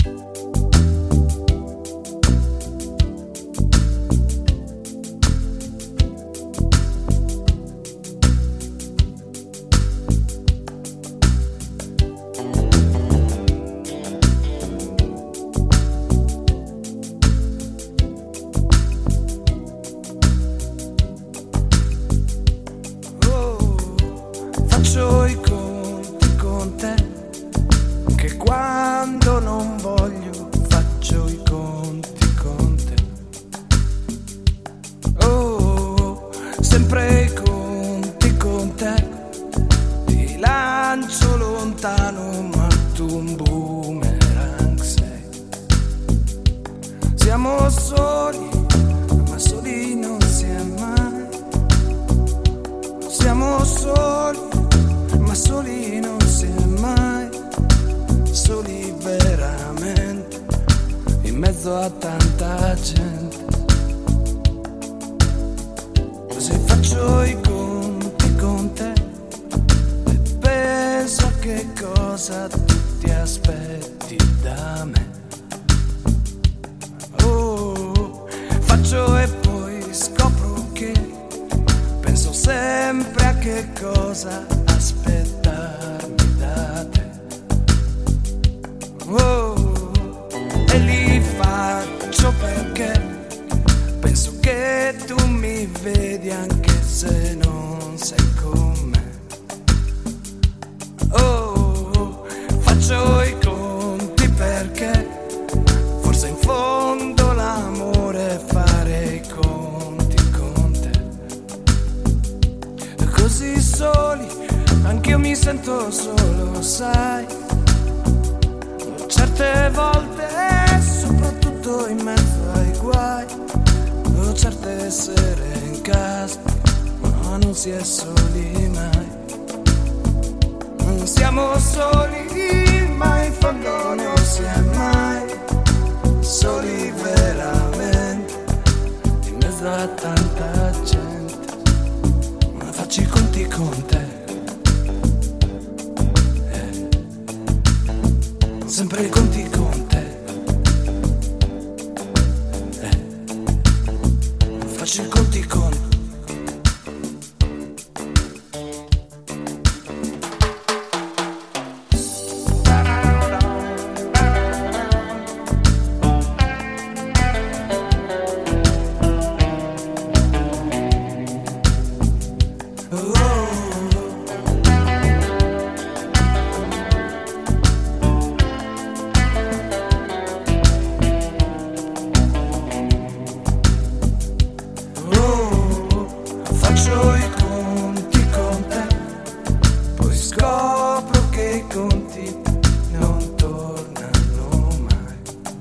Faccio i conti con te, che quando non voglio faccio i conti con te. Oh, sempre i conti con te, ti lancio lontano ma tu un boomerang sei. Siamo soli, ma soli non si è mai. Siamo soli, ma soli non si è mai, soli veramente, in mezzo a tanta gente. Così faccio i conti con te e penso a che cosa tu ti aspetti da me. Oh, faccio e poi scopro che penso sempre a che cosa aspettarmi da te. Oh, e li faccio perché penso che tu mi vedi anche se non sei con me. Oh, faccio i conti perché forse in fondo l'amore è fare i conti con te. Così soli, anch'io mi sento solo, sai. Certe volte, soprattutto in mezzo ai guai, certe sere in casa, ma non si è soli mai. Non siamo soli, ma in fondo non si è mai soli veramente, in mezzo a tanta gente. Ma faccio i conti con te. Sempre i conti con te. Faccio i conti con te. Faccio i conti con te, poi scopro che i conti non tornano mai.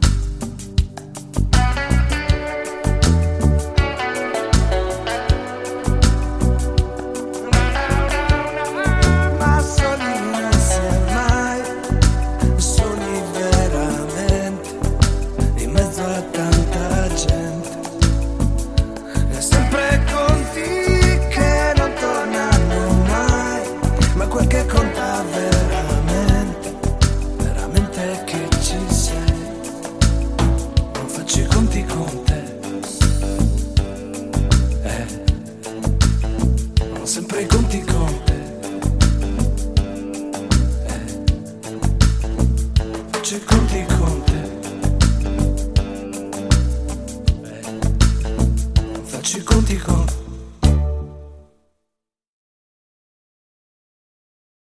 Ma soli non si è mai, soli veramente, in mezzo a tanta gente. E sempre conti quel che conta veramente, veramente è che ci sei. Non faccio i conti con te. Ho sempre i conti con te. Faccio i conti con te. Faccio i conti con te.